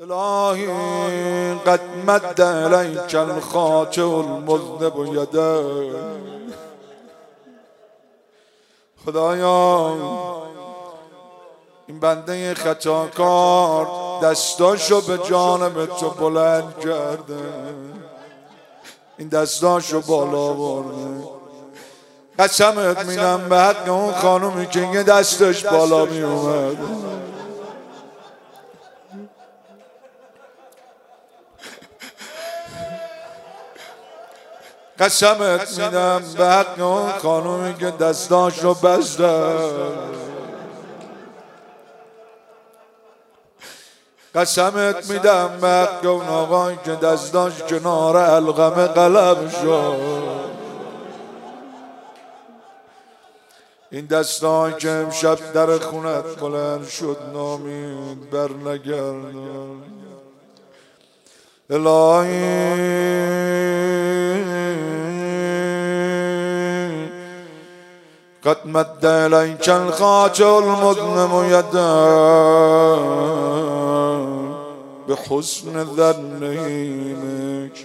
الهی قد مد الیک الخاطئ المذنب یده. خدایا این بنده خطاکار دستاشو به جانب تو بلند کرده، این دستاشو بالا برده. قسمت میدم به حق اون خانومی که یه دستش بالا می اومد، قسمت میدم به حق اون خانومی که دستاشو بسته، قسمت میدم به حق اون آقایی که دستاش کنار القمه قلم شد. این دستایی که امشب در خونت بلند شد نامید بر نگردان. الهی قد مد الیک الخاطئ المذنب یده بحسن ظنک.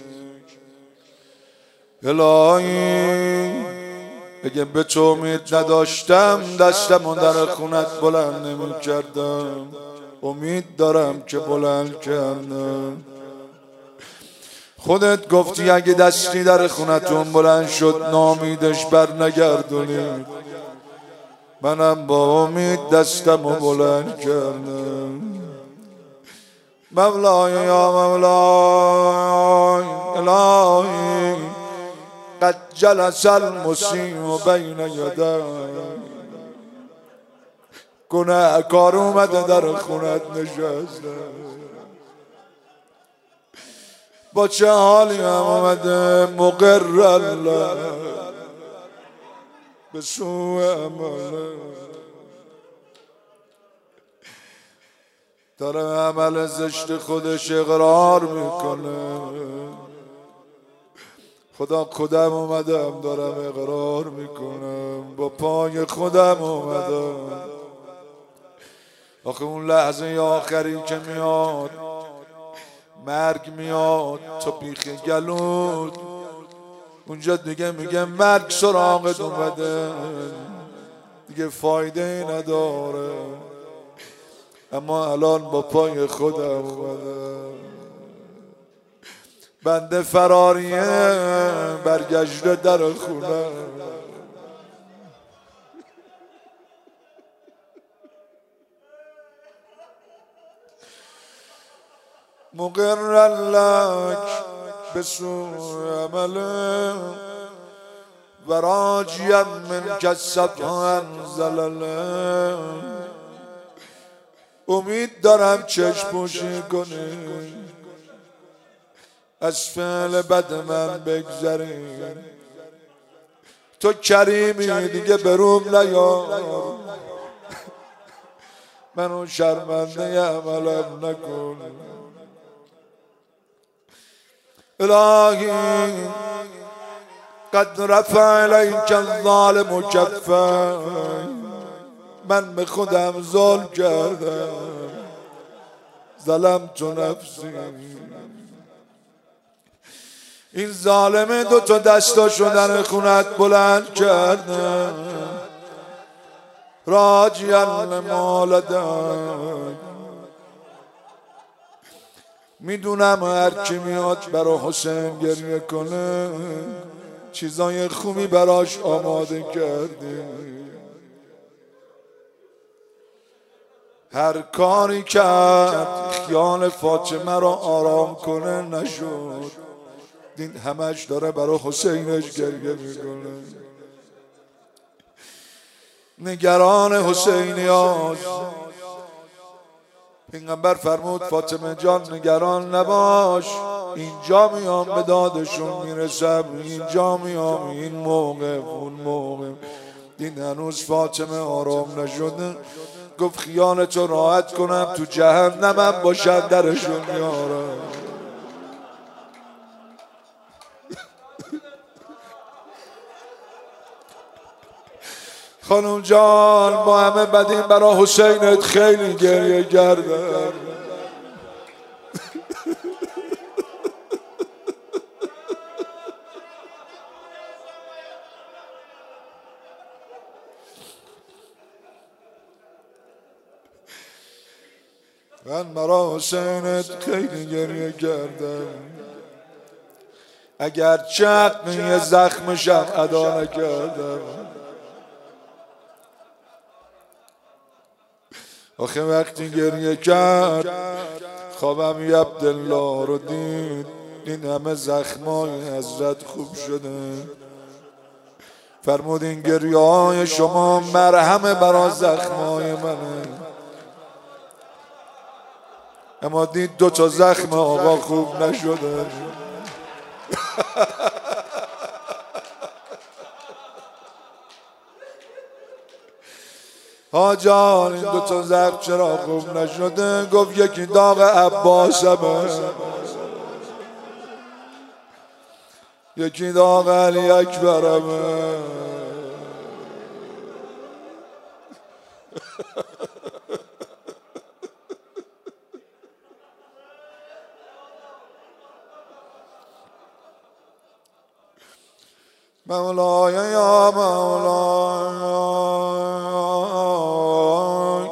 الهی اگه به تو امید نداشتم دستمو در خونت بلند نمی کردم، امید دارم که بلند کردم. خودت گفتی اگه دستی در خونتون بلند شد نامیدش بر نگردونید، منم با امید دستمو بلند کردم. مولای یا مولای الهی قد جلس المسیء بین یدی. گناهکار اومده در خونت نشسته، با چه حالی هم اومده مقر الله به سوء عمله، داره عمل زشت خودش اقرار میکنه. خودم اومدم دارم اقرار میکنم، با پای خودم اومدم. آخه اون لحظه آخری که میاد مرگ میاد تو بیخ گلود، اونجا دیگه میگه مرگ سراغت اومده، دیگه فایده ای نداره. اما الان با پای خودم اومدم. بنده فراریه برگشته در خونه، مقر لک به سوء عمله و راجیا منک الصفا زلله. امید دارم چشم پوشی کنی، از فعل بد من بگذری. تو کریمی دیگه بروم نیار، منو شرمنده عملم نکن. الهی قد رفع الیک الظالم کفه. من به خودم ظلم کردم، ظلمت نفسی. این ظالم دوتا دستاشو در خونت بلند کرده، راجیا لمالدک. میدونم هر کی میاد برا حسین گریه کنه چیزای خوبی براش آماده کردی. هر کاری کرد خیال فاطمه رو آرام کنه نشد، دین همش داره برا حسینش گریه میکنه. نگران حسینی هاست. پیغمبر فرمود فاطمه جان نگران نباش، اینجا میام به دادشون میرسم، اینجا میام این موقع اون موقع. این هنوز فاطمه آرام نشده، گفت خیالتو راحت کنم تو جهنمم باشن درشون میارم. خانم جان با همه بدین برا حسینت خیلی گریه کردم. من برا حسینت خیلی گریه کردم، اگر چقدر یه زخمشم ادا نکردم. آخه وقتی گریه کرد خوابم یه عبدالله رو دید، این همه زخمای حضرت خوب شده. فرمود این گریه های شما مرهم برا زخمای منه. اما دید 2 تا زخم آقا خوب نشده. ها جان این 2 تا زخم چرا خوب نشده؟ گفت یکی داغ عباسمه، یکی داغ علی اکبرمه. مولاي يا مولاي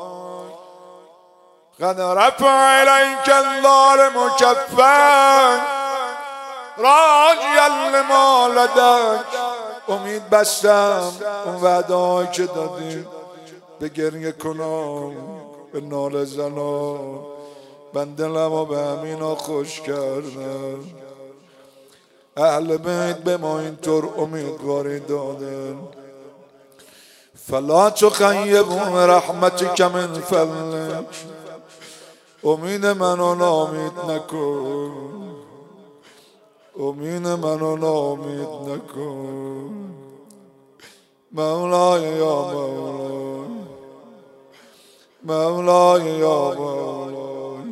قد رفع إليك الظالم كفا راجيا لما لديك. امید بستم اون وعده‌ای که دادی، به گریه کنم، به ناله زنم، من دلمو به همینا خوش کردم. اهل بیت به ما اینطور امیدواری دادن. فلا تخیبوا رحمتک من فضلک، امید منو نامید نکن، امید منو نامید نکن. مولای یا مولای، مولای یا مولای،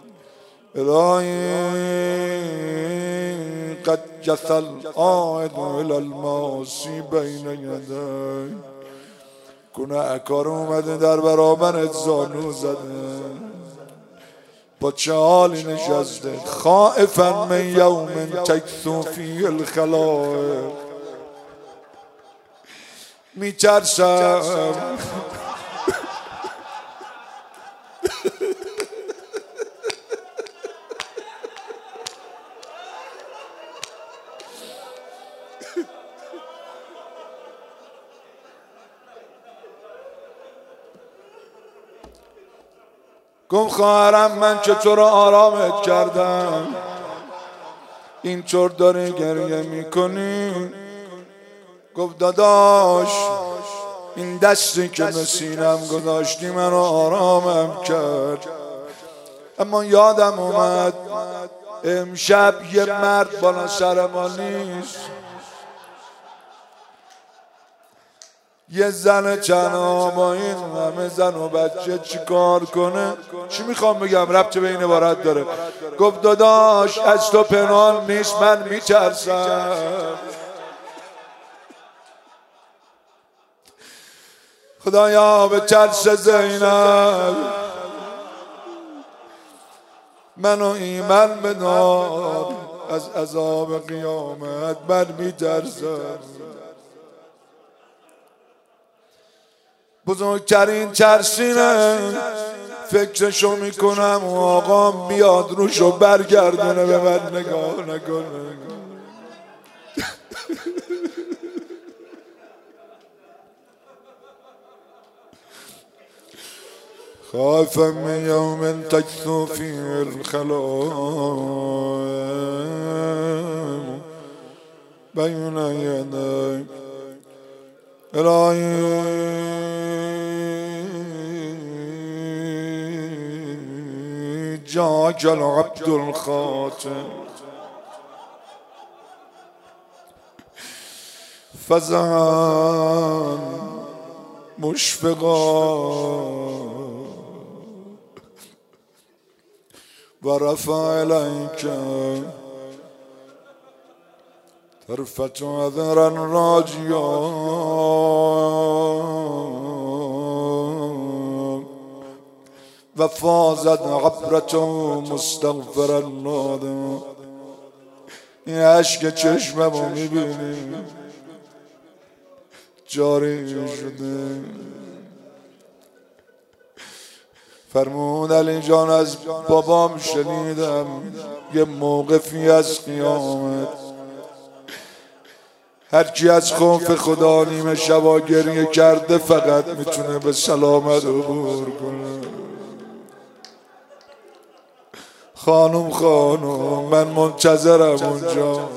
الهی قد جث العائد الى الماسی بین یدی. گناهکار اومده در برابرت زانو زده، با چه حالی نشسته؟ خائفا من یوم تکثو فیه الخلائق، میترسم گفت خواهرم من چطور آرامت کردم، اینطور داری گریه میکنی؟ گفت داداش این دستی که به سینم گذاشتی منو آرامم کرد، اما یادم اومد امشب یه مرد بالا سر ما نیست، یه زن تنها با این همه زن و بچه چی کار کنه؟ چی میخوام بگم؟ ربطی به این عبارت داره. گفت داداش از تو پنهان نیست، من میترسم. خدایا به ترس زینب منو ایمن بدار، از عذاب قیامت من میترسم. بزرگترین ترسینه فکرشو میکنم و آقام بیاد روشو برگردونه به من نگاه نکنه. خاف من یوم تکثو فیه الخلائق بین یدیک. الهی جاءک العبد الخاطئ فزعا مشفقا و رفع الیک طرفة عذرا راجیا و فازت عبرته مستغفرا نادما. این عشق چشممو میبینی جاری شده. فرمود علی جان از بابام شنیدم یه موقفی از قیامت هرکی از خوف خدا نیمه شبا گریه کرده فقط میتونه به سلامت عبور کنه. خانم من منتظرم اونجا.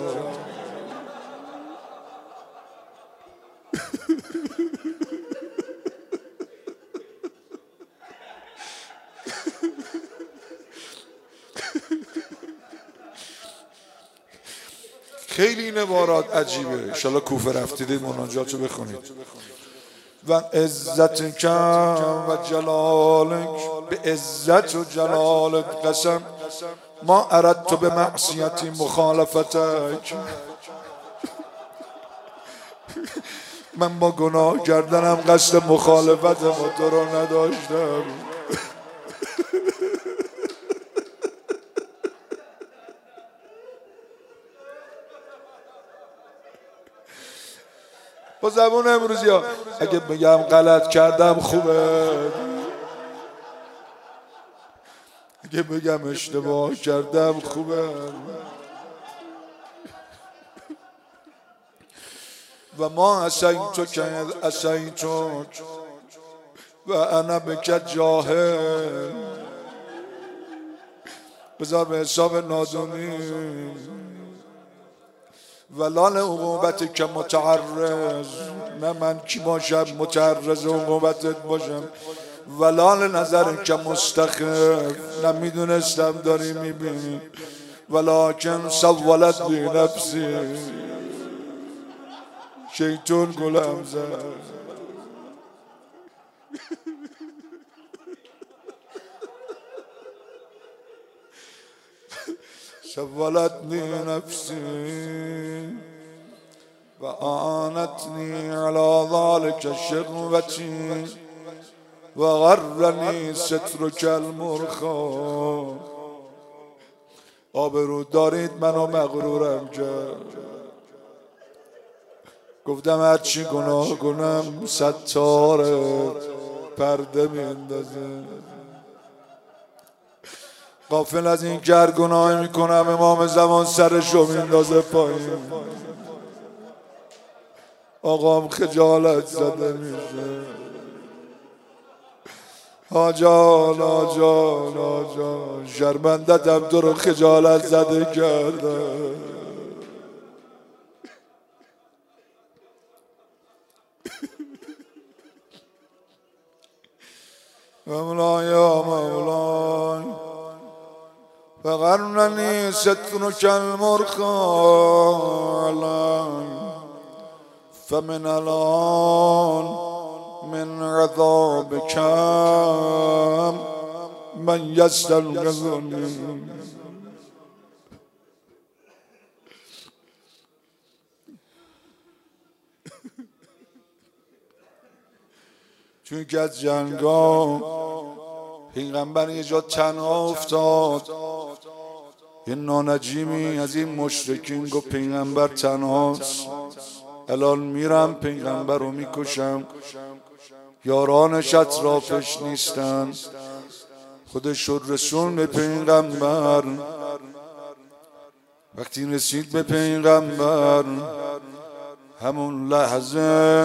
خیلی این عبارات عجیبه. انشالله کوفه رفتید مناجاتو بخونید. و عزت کم و جلالک، به عزت و جلالت قسم ما اردت به معصیتی مخالفتک. من با گناه کردنم قصد مخالفت با تو رو نداشتم. با زبون امروزی ها اگه بگم غلط کردم خوبه، اگه بگم اشتباه کردم خوبه. و ما اسیتک و انا بک جاهل. بذار به حساب نادونی ولال عقوبت که متعرض، نه من کی باشم متعرض عقوبتت باشم. ولال نظر که مستخف، نمیدونستم داری میبینی. ولکن سولت بی نفسی، شیطون گلم زد. سولتني نفسي وآنتني على ذلك شغوتي وغرني سترك المرخى. آبرو دارید منو مغرورم کرد. گفتم هرچی گناه کنم ستاره پرده میندازه. غافل از این که هر گناهی میکنم امام زمان سرشو میندازه پایین. آقام خجالت زده میشه. آجان آجان آجان شرمندتم تو رو خجالت زده کرده. مولای یا مولای فغرنني سترك المرخى فمن الآن من عذابك من يستنقذني. چون که از جنگا پیغمبر یه جا تنها افتاد. یه نانجیمی از این مشرکین گفت پیغمبر تنهاست، الان میرم پیغمبر رو میکشم. یارانش اطرافش نیستن. خودش شد رسول به پیغمبر. وقتی رسید به پیغمبر همون لحظه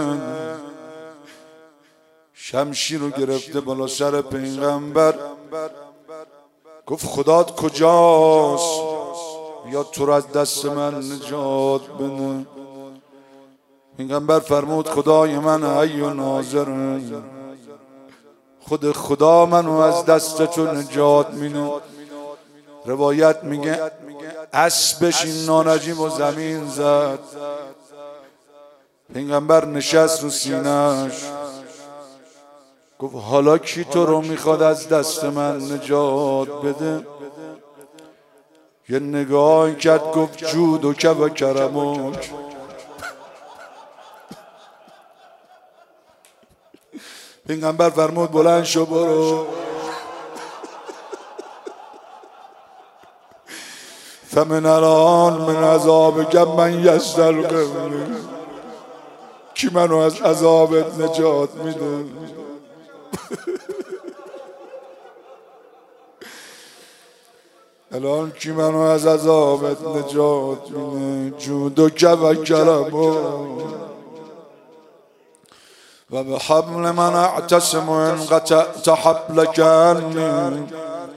شمشیر رو گرفته بالا سر پیغمبر. گفت خدات کجاست؟ یا تو را از دست من نجات بده. پیغمبر فرمود خدای من حی و ناظر، خود خدا منو از دست تو نجات میده. روایت میگه اسبش این نانجیم و زمین زد. پیغمبر نشست رو سینه‌اش گفت حالا کی تو رو میخواد از دست من نجات بده؟ یه نگاه کرد گفت جود و که و کرمک. پیغمبر فرمود بلند شو برو. فمن الان من عذابک من یستنقذنی. کی منو از عذابت نجات میده؟ الان کی منو از عذابت نجات میده؟ جود و کرم و به حبل من اعتصم ان قطعت حبلک عنی.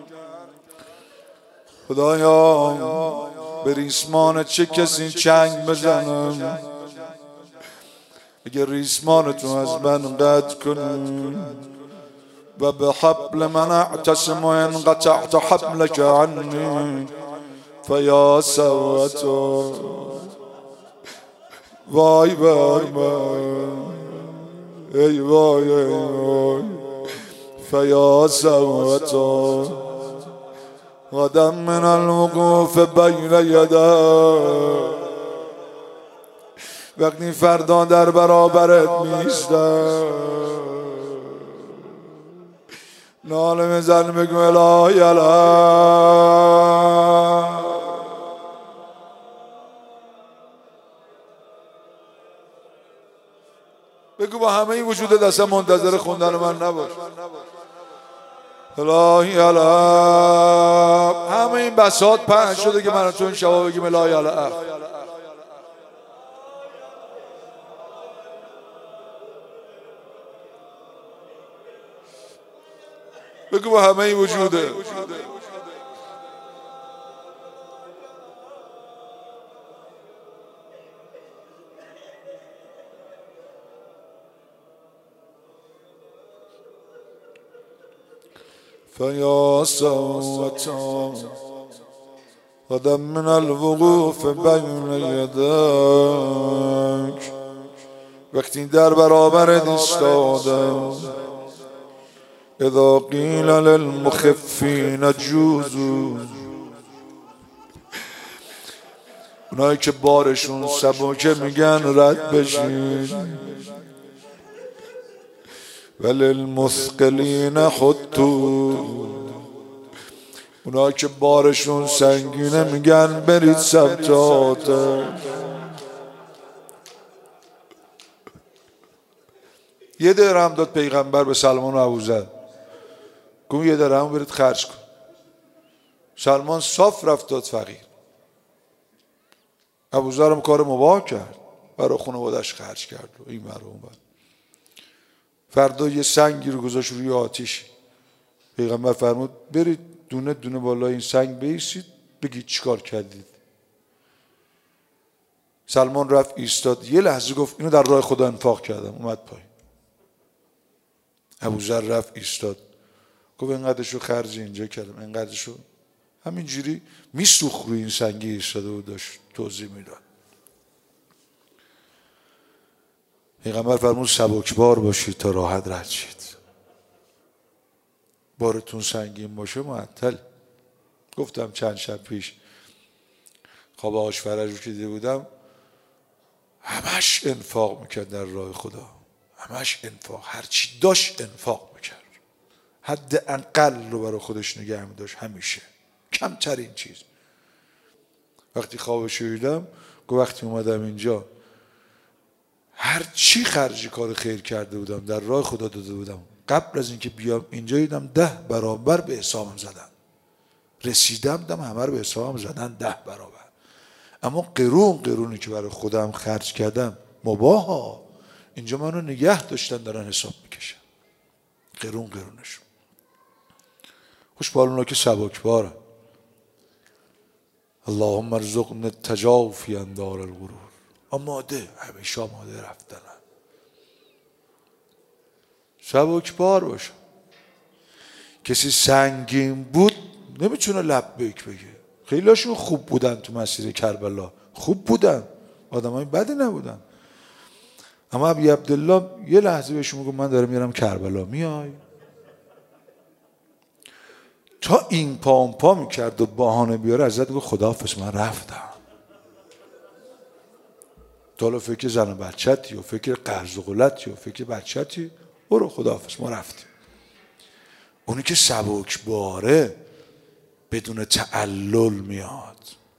خدایا به ریسمان چه کسی چنگ بزنم اگر ریسمان تو از من قطع کنی. و به حبل من اعتصم ان قطعت حبلک عنی فیا سوتا. وای بر من ای وای ای وای فیا سوتا. غدا من الوقوف بین یدیک. وقتی فردا در برابرت میستم ناله میزن بگو الهی الهی. بگو با همه این وجود دستم منتظر خوندن من نباش. الهی الهی. همه این بساط پهن شده که من تو این شبا بگیم الهی الهی. بگو با همه این وجوده. فیا سوتا غدا من الوقوف بین یدیک. وقتی در برابرت ایستادم اذا قیل للمخفین جوزوا. اونایی که بارشون سبکه میگن رد بشین. وللمثقلین حطوا. اونایی که بارشون سنگینه میگن برید سبتات. یه درهم داد پیغمبر به سلمان و ابوذر، گفت یه درهم برید خرج کن. سلمان صاف رفت داد فقیر. ابوذر هم کار مباح کرد، برای خانواده‌اش خرج کرد و این برای اون. فردا یه سنگی رو گذاشت روی آتیش. پیغمبر فرمود برید دونه دونه بالای این سنگ بایستید بگید چیکار کردید. سلمان رفت ایستاد، یه لحظه گفت اینو در راه خدا انفاق کردم، اومد پایین. ابوذر رفت ایستاد گفت اینقدرشو خرج اینجا کردم، اینقدرشو. همینجوری میسوخت روی این سنگی ایستاده و داشت توضیح میداد. پیغمبر فرمود سبکبار باشید تا راحت رد شید. بارتون سنگین باشه معطل. گفتم چند شب پیش خواب آش فرج رو که دیده بودم، همش انفاق میکرد در راه خدا، همش انفاق، هرچی داشت انفاق میکرد، حد اقل رو برای خودش نگه میداشت همیشه، کمترین چیز. وقتی خوابش رو دیدم گفت وقتی اومدم اینجا هر چی خرجی کار خیر کرده بودم در راه خدا داده بودم، قبل از اینکه بیام اینجا دیدم 10 برابر به حسابم زدن. رسیدم دم همه رو به حسابم زدن 10 برابر. اما قرونی که برای خودم خرج کردم مباها، اینجا منو نگه داشتن دارن حساب میکشن. قرونشون. خوش به اونا که سبکبارن. اللهم ارزقنا التجافی عن دار الغرور. آماده، همیشه آماده رفتنن. سبکبار باشم. کسی سنگین بود نمیتونه لبیک بگه. خیلیشون خوب بودن تو مسیر کربلا، خوب بودن، آدمای بدی نبودن. اما ابی عبدالله یه لحظه بهشون میگم من دارم میرم کربلا، میای؟ تا این پا میکرد و بهانه بیاره ازت گفت خداحافظ من رفتم. تا حالا فکر زن و بچتی و فکر قرض و قلتی و فکر بچتی، برو خداحافظ ما رفتیم. اونی که سبکباره بدون تعلل میاد،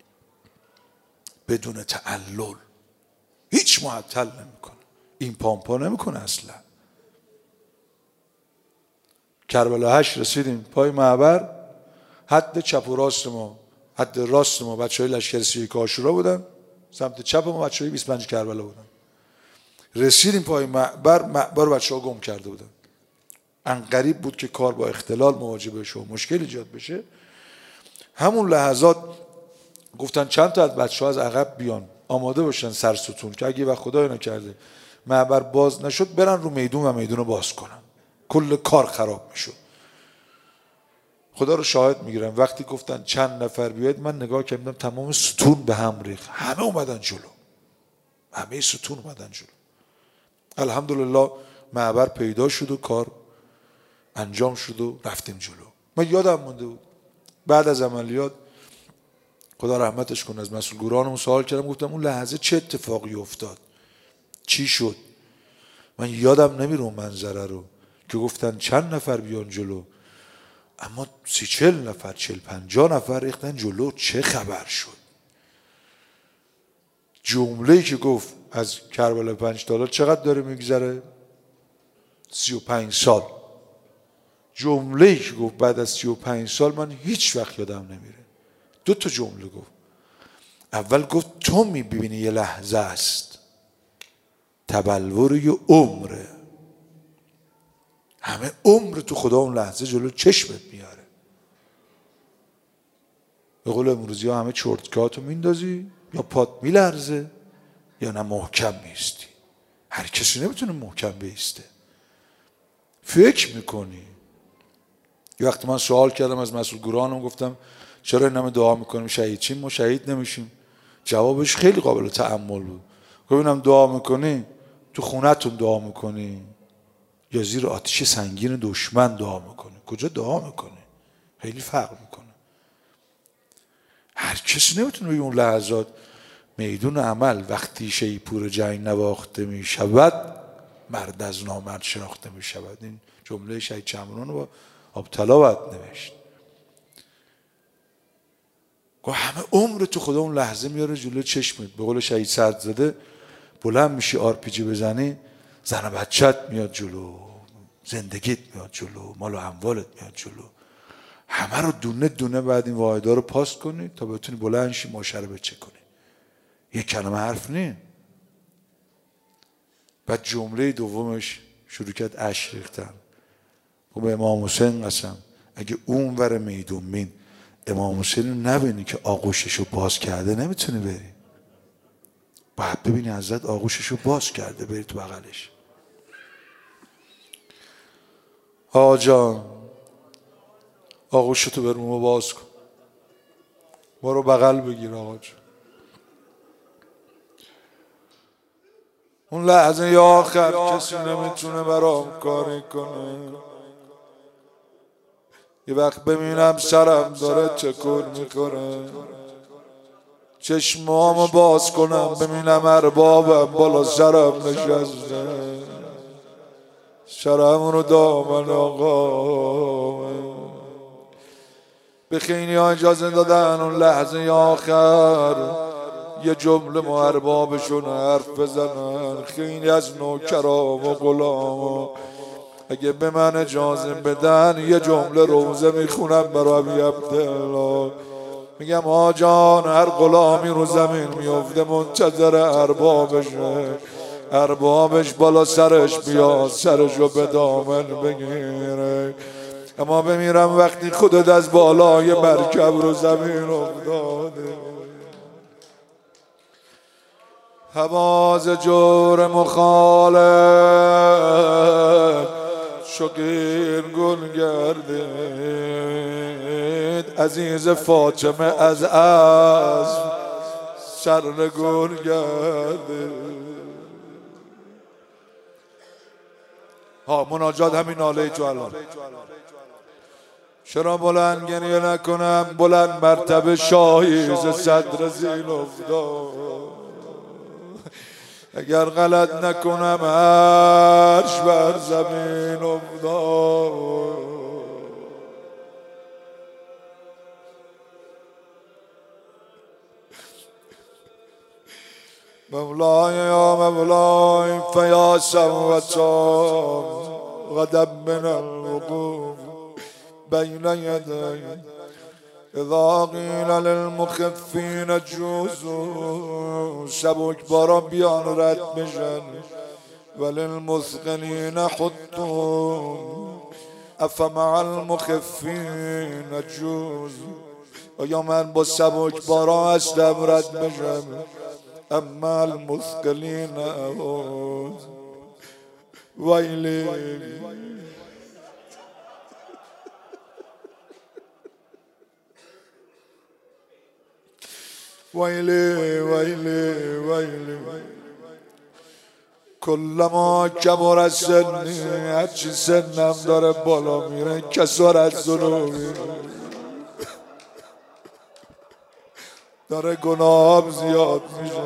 بدون تعلل هیچ معطل نمیکنه، این پامپا نمیکنه اصلا. کربلا 8 رسیدیم پای معبر، حد چپ و راست ما، حد راست ما بچهای لشکر 31 عاشورا بودن، سمت چپ ما بچهای 25 کربلا بودن. رسیدیم پای معبر بچه‌ها گم کرده بودن. عنقریب بود که کار با اختلال مواجه بشه و مشکل ایجاد بشه. همون لحظات گفتن چند تا از بچه‌ها از عقب بیان، آماده باشن سرستون که اگه وقت خدای نکرده معبر باز نشد برن رو میدون و میدون رو باز کنن. کل کار خراب میشد. خدا رو شاهد میگیرم وقتی گفتن چند نفر بیاید، من نگاه کردم تمام ستون به هم ریخت، همه اومدن جلو، همه ستون اومدن جلو. الحمدلله معبر پیدا شد و کار انجام شد و رفتیم جلو. من یادم مونده بود بعد از عملیات، خدا رحمتش کنه، از مسئول گورانمون سوال کردم، گفتم اون لحظه چه اتفاقی افتاد، چی شد؟ من یادم نمیره اون منظره رو که گفتن چند نفر بیان جلو، اما 30-40 نفر 40-50 نفر ریختن جلو. چه خبر شد؟ جمله‌ای که گفت از کربلا 5 تا چقدر داره میگذره؟ 35 سال. جمله‌ای که گفت بعد از 35 سال من هیچ وقت یادم نمیره. 2 تا جمله گفت. اول گفت تو میبینی یه لحظه است، تبلور یه عمره، همه عمر تو خدا اون لحظه جلو چشمت میاره. به قول امروزی ها همه چرتکاتو میندازی، یا پات میلرزه یا نه محکم میستی. هر کسی نمیتونه محکم بیسته. فکر میکنی. یه وقت من سوال کردم از مسئول گورانم، گفتم چرا این همه دعا میکنیم شهید چیم، ما شهید نمیشیم؟ جوابش خیلی قابل تأمل بود. ببینم دعا میکنی تو خونتون دعا میکنی یا زیر آتش سنگین دشمن دعا میکنی؟ کجا دعا میکنی؟ خیلی فرق میکنه. هر کسی نمیتونه به اون لحظات میدون عمل وقتی شیپور جنگ نواخته میشود مرد از نامرد شناخته میشود. این جمله شهید چمران رو با آبطلا باید نوشت. گوه همه عمر تو خدا اون لحظه میاره جلو چشمت. به قول شهید سعدزاده بلند میشی آرپیجی بزنی، زن بچت میاد جلو، زندگیت میاد جلو، مال و اموالت میاد جلو. همه رو دونه دونه بعد این واحدا رو پاس کنی تا بتونی بلند شی ماشه رو بچه کنی. یک کلمه حرف نی. بعد جمله دومش شروع کرد اشک ریختن. به امام حسین قسم اگه اون ور میدون مین امام حسین رو نبینی که آغوشش رو باز کرده نمیتونی بری. باید ببینی حضرت آغوشش رو باز کرده بری تو بغلش. آقا جان آغوشتو بر رو باز کن، ما رو بغل بگیر آقا جان. اون لحظه یا آخر کسی نمیتونه برام کاری کنه. یه وقت ببینم سرم داره چکر میخوره، چشمامو باز کنم ببینم اربابم بالا سرم نشسته، سرم رو دامن آقا. به خیلی ها اجازه دادن اون لحظه آخر یه جمله ما اربابشون حرف بزنن. خیلی از نوکرام و غلام اگه به من اجازه بدن یه جمله روزه میخونم برای عبدالله. میگم آجان هر غلامی رو زمین میفته منتظر اربابشه، اربابش بالا سرش بیاد سرشو به دامن بگیره. اما بمیرم وقتی خودت از بالای مرکب رو زمین افتاده. حواز جور مخالف شقیر گل گردید، عزیز فاطمه از سرنگون گردید. ها مناجات همین ناله تو الان. چرا بلند گریه نکنم؟ بلند مرتبه شاهی ز صدر زین افتاد. اگر غلط نکنم عرش بر زمین افتاد. مولای یا مولای فیا سوتا غدب من الوقوف بین یدی اذا قیل للمخفین جوزوا سبک بارا بیان رد بشن وللمثقلین حطوا افمع المخفین جوز آیا من با سبک بارا هستم رد بشم اما المثقلین ویلی ویلی ویلی ویلی کلما کبر سنی هرچی سنم داره بالا میره کسارت ذنوبی داره گناهم زیاد میشه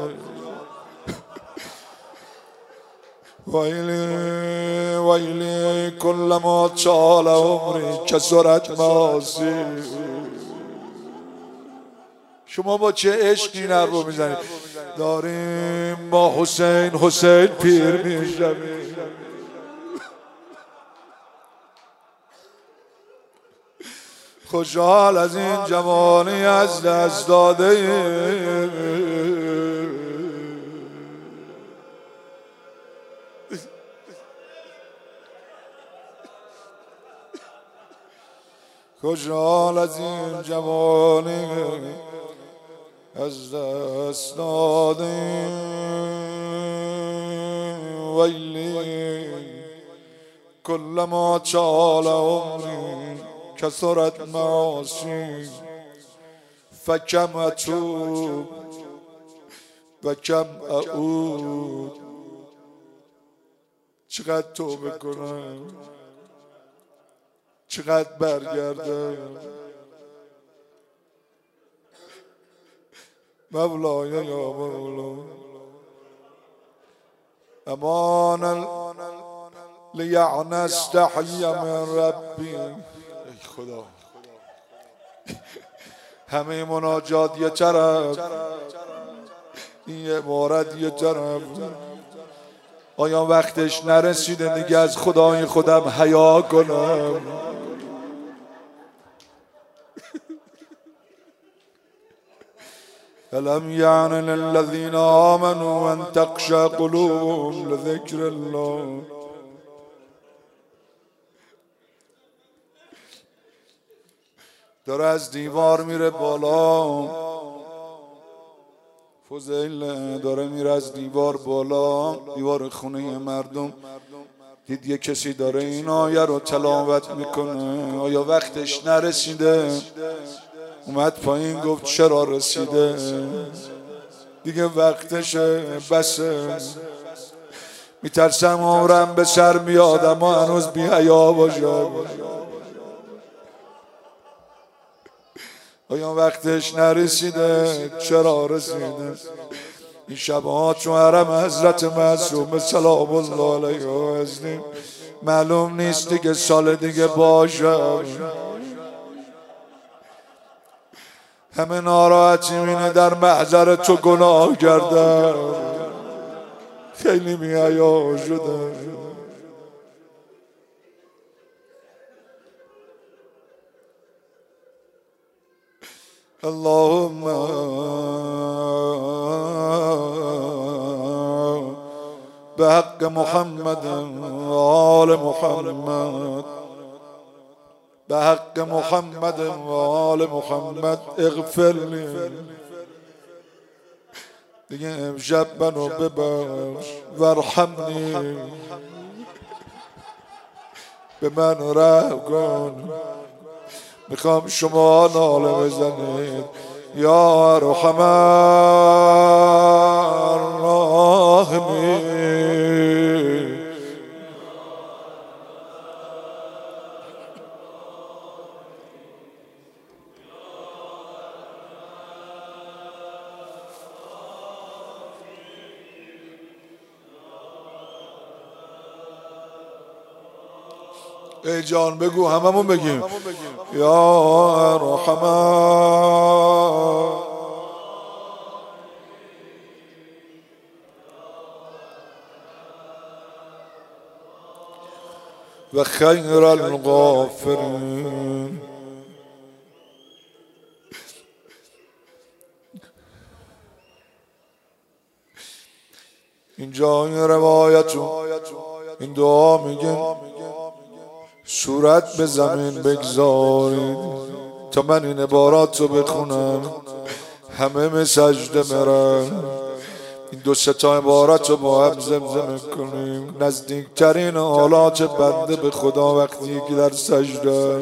ویلی ویلی کلما چال عمری کسارت معاصی شما با چه عشقی این حرف رو میزنید داریم با حسین پیر میشویم خوشحال از این جوانی از دست داده خوشحال از این جوانی از دست داده ویلی کلما چال عمری کثرت معاصی فکم اتوب و کم اعود چقدر توبه کنم چقدر برگردم مولای یا مولا امان لیعن استحی من ربی ای خدا همه مناجات یه طرف این عبارت یه طرف آیا وقتش نرسیده دیگه از خدای خودم حیا کنم الم یعن للذین آمنوا ان تخشع قلوبهم لذکر الله داره از دیوار میره بالا فضیل داره میره از دیوار بالا دیوار خونه مردم دید یه کسی داره این آیه رو تلاوت میکنه آیا وقتش نرسیده اومد پایین گفت چرا رسیده دیگه وقتشه بسه میترسم عمرم به سر میاد اما هنوز بی حیا باشم آیا وقتش نرسیده چرا رسیده این شبها تو حرم حضرت معصوم سلام الله علیه هستیم معلوم نیست دیگه سال دیگه باشم همه ناراحتی مینه در محضر تو گناه کردم خیلی بی حیا شدم اللهم به حق محمد و آل محمد به حق محمد و آل محمد اغفر لی دیگه امشب منو ببخش وارحمنی به من رحم کن میخوام شما ناله بزنید یا ارحم الراحمین ای جان بگو هممون بگیم یا رحمان و خیر الغافرین اینجا این روایتون این دعا میگن صورت به زمین بگذارید تا من این عبارات رو بخونم همه به سجده مرن. این دو سه تا عبارت رو با هم زمزمه کنیم. نزدیکترین حالات بنده به خدا وقتی که در سجده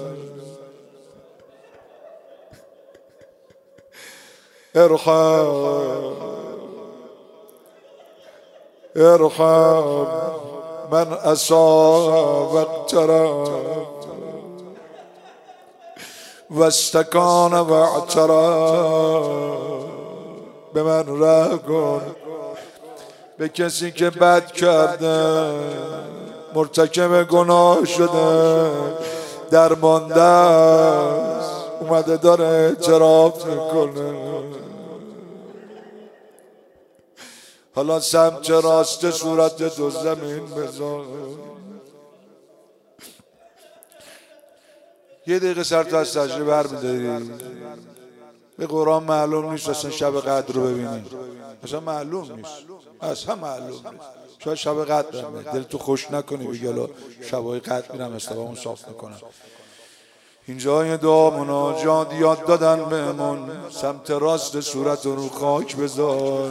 ارحم من اساء واقترب واستکان واعترف. به من رحم کن، به کسی که بد کرده مرتکب گناه شده درمانده است اومده داره اعتراف میکنه. حالا سمت راست صورت دو زمین بذار. یه دقیقه سرت از سجده بر می‌داری. به قرآن معلوم نیست اصلا شب قدر رو ببینی، اصلا معلوم نیست، اصلا معلوم نیست. شاید شب قدر هم دل تو خوش نکنی بگی حالا شبای قدر میرم استقامو صاف میکنم. اینجا یه دعا مناجات یاد دادن بهمون، سمت راست صورت رو خاک بذار.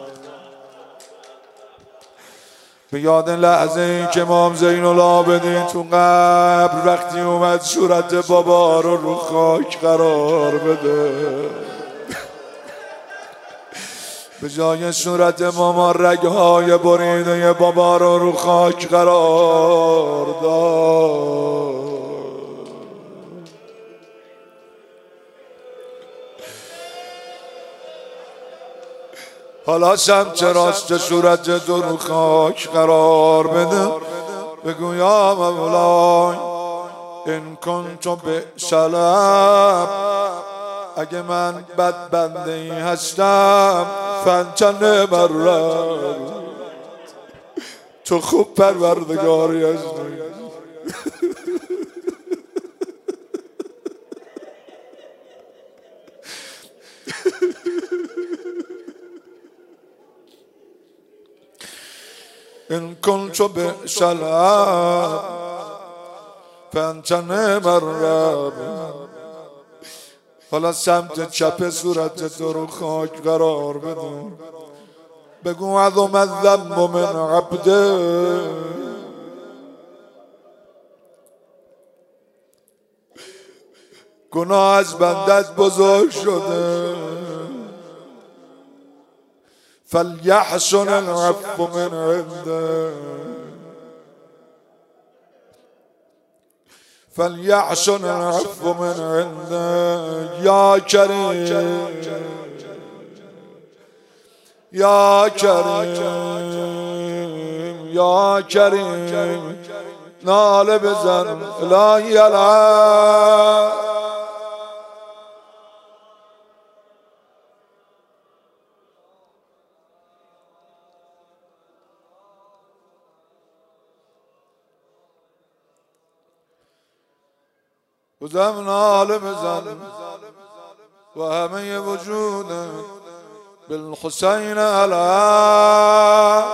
به یاد لحظه این که امام زین العابدین تو قبر وقتی اومد صورت بابا رو خاک قرار بده، به جای صورت ماما رگهای بریده بابا رو خاک قرار داد. حالا سمت راست صورت دو رو خاک قرار بده. بگو یا مولای این کنتو به سلام، اگه من بد بنده ای هستم فنچنه برم، تو خوب پروردگاری هستی. این کنتو به سلام فنچنه برم. حالا سمت چپ صورت تو رو خاک قرار بده. بگو عظم الذنب من عبده، گناه از بندت بزرگ شده. فلیحسن العفو من عنده، فلیحسن العفو من عنده. یا کریم یا کریم یا کریم، ناله بزن الهی العفو. بزن ناله بزن و همه وجود بالحسین علی.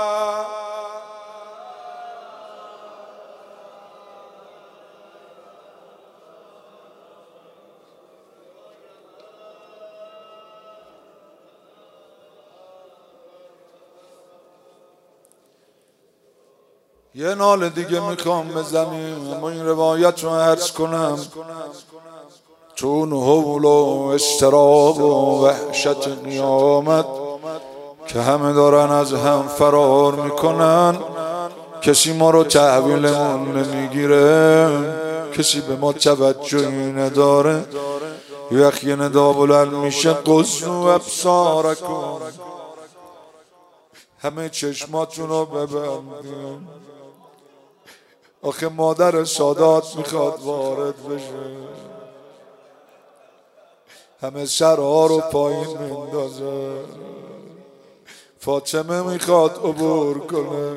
یه ناله دیگه میخوام بزنیم اما این روایت رو عرض کنم چون حول و اضطراب و وحشت قیامت که همه دارن از هم فرار میکنن، کسی ما رو تحویلمون نمیگیره، کسی به ما توجهی نداره. یه وقت یه ندا بلند میشه قصوا ابصارکم، همه چشماتون رو ببندیم. آخه مادر سادات میخواد وارد بشه، همه سرها رو پایین میندازه. فاطمه میخواد عبور کنه،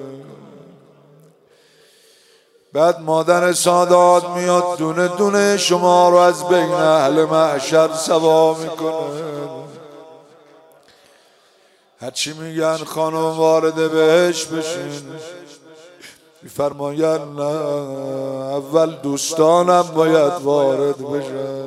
بعد مادر سادات میاد دونه دونه شما رو از بین اهل محشر سوا میکنه. هرچی میگن خانم وارد بهش بشین، میفرماین نه، اول دوستانم باید وارد بشن.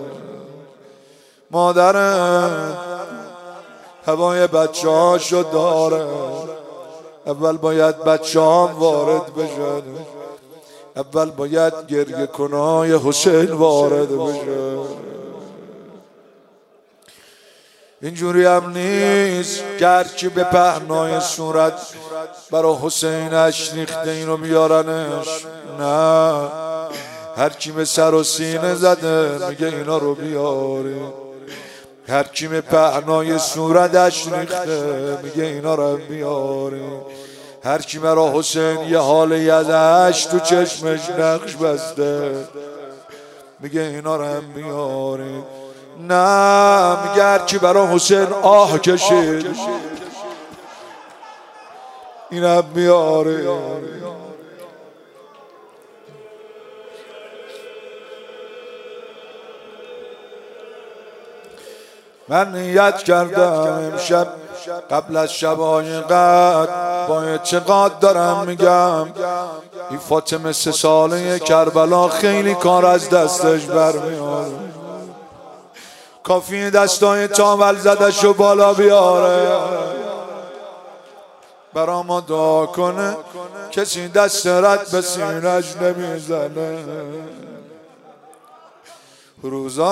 مادرم هوای بچه هاشو داره، اول باید بچه هم وارد بشن، اول باید گریه کنای حسین وارد بشن. اینجوری هم نیست که هرکی به پهنای صورت برا حسینش ریخته اینو بیارنش، نه، هرکی به سر و سینه زده میگه اینا رو بیاری. هرکی به پهنای صورتش ریخته میگه اینا رو بیاری. هرکی برا حسین یه حال یزش تو چشمش نقش بسته میگه اینا رو هم بیاری. نه، میگه هرکی برا حسین آه کشید اینم بیاره. من نیت کردم امشب قبل از شبای قدر با اعتقاد دارم میگم این فاطمه 3 ساله کربلا خیلی کار از دستش برمیاره. کافی دستای تاول زدشو بالا بیاره، برا ما دعا کنه کسی دست رد به سینه‌اش نمیزنه. روزا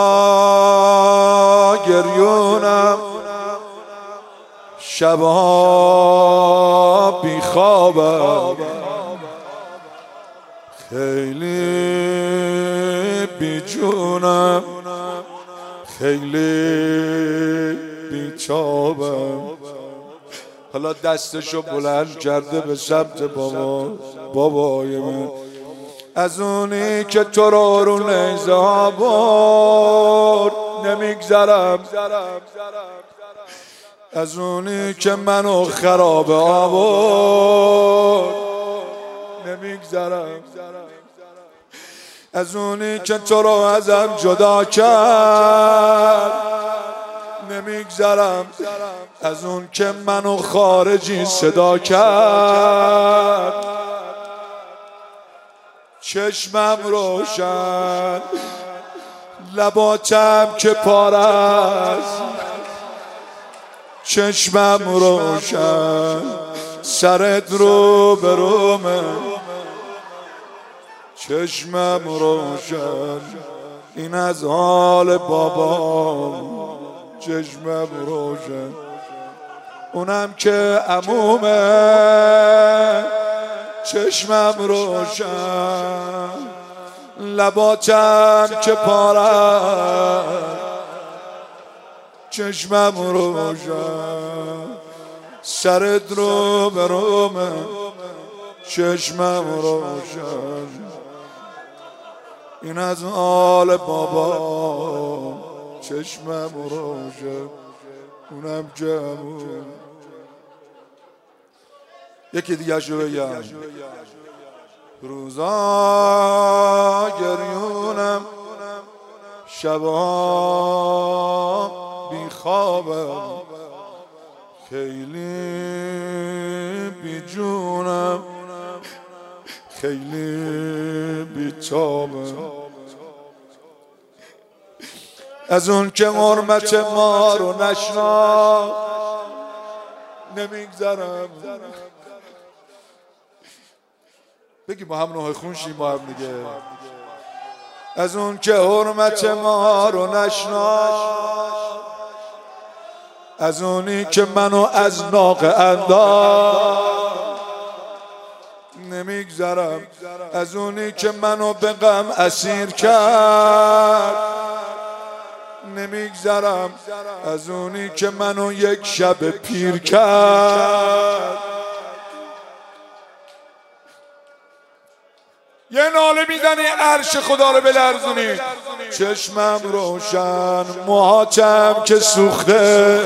گریونم، شبا بیخوابم، خیلی بیجونم، خیلی بیچابم. حالا دستشو بلند کرده به سمت بابای من، از اونی که تو رو نیزه ها برد نمیگذرم، از اونی که منو خراب آورد نمیگذرم، از اونی که تو رو ازم جدا کرد نمیگذرم، از اون که منو خارجی صدا کرد. چشمم روشن، لباتم که پاره است، چشمم روشن، سرت رو به رومه، چشمم روشن، این از حال بابام، چشمم روشن، اونم که عمومه، چشمم روشن، لباتم که پاره، چشمم روشن، سرت رو به رومه، چشمم روشن، این از حال بابا، چشمم روشن، اونم جمعون. یکی دیگه شو بگم. روزا گریونم، شبا بیخوابم، خیلی بیجونم، خیلی بیتابم، از اون که حرمت ما رو نشنا نمیگذرم. بگی با هم نوح خون شیم با هم دیگه. از اون که حرمت ما رو نشنا، از اونی که منو از ناقه انداخت نمیگذرم، از اونی که منو به غم اسیر کرد نمیگذرم، از اونی که منو یک شب پیر کرد. یه ناله میزنی عرش خدا رو بلرزونی. چشمم روشن، موهاتم که سوخته،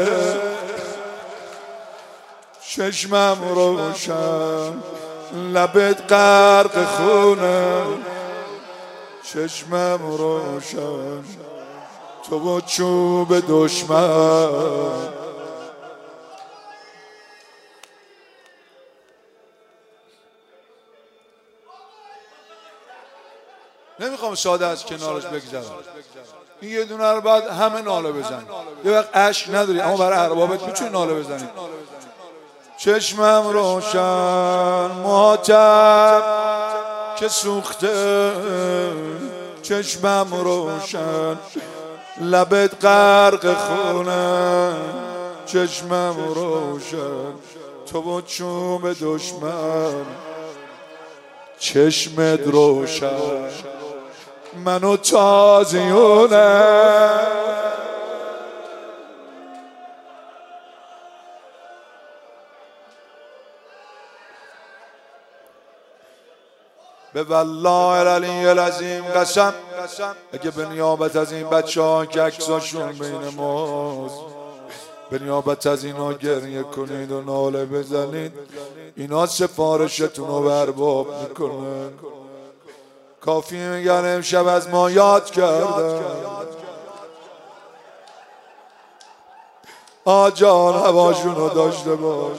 چشمم روشن، لبت غرق خونه، چشمم روشن، تو با چوب دشمن نمیخوام ساده از کنارش بگذرم. این یه دونه رو بعد همه ناله بزنید. یه وقت اشک نداری اما برای اربابت میتونی ناله بزنید. چشمم روشن ماتم که سوخته، چشمم روشن لبت غرق خونه، چشمم روشن تو و چوب دشمن، چشمت روشن منو تازیونه. به والله العلی العظیم قسم اگه به نیابت از این بچه ها که عکساشون بین ماست، به نیابت از اینا گریه کنید و ناله بزنید، اینا سفارشتون رو برباب میکنن. کافی میگن امشب از ما یاد کردن آجان هواشون رو داشته باش،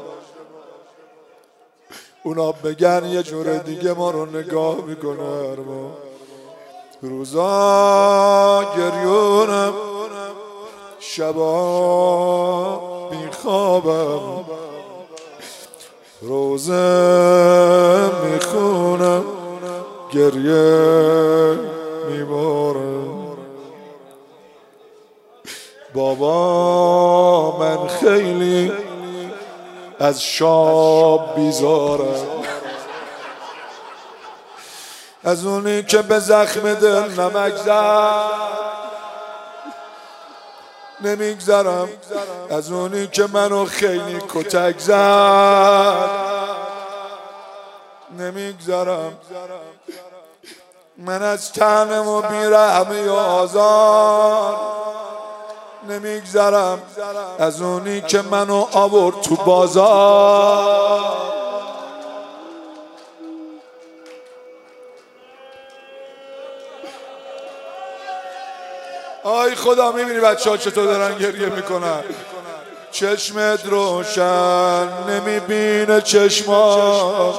اونا بگن یه جور دیگه ما رو نگاه میکنه. روزا گریونم شبا بیخوابم، روزه میخونم گریه میبارم. بابا من خیلی از شاب بیزارم، از اونی که به زخم دل نمک زد نمیگذرم، از اونی که منو خیلی کتک زد نمیگذرم. من از تنم و بیرحمی و آزار نمیگذرم، از اونی که منو آورد تو بازار. آی خدا میبینی بچه ها چطور دارن گریه میکنن. چشمت روشن نمیبینه چشما،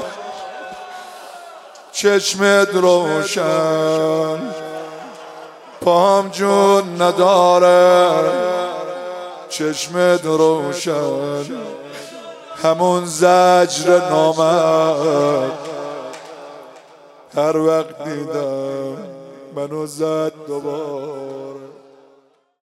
چشمت روشن پام جون نداره، چشمت روشن همون زجر نامد هر وقت دیدم منو زد دوبار.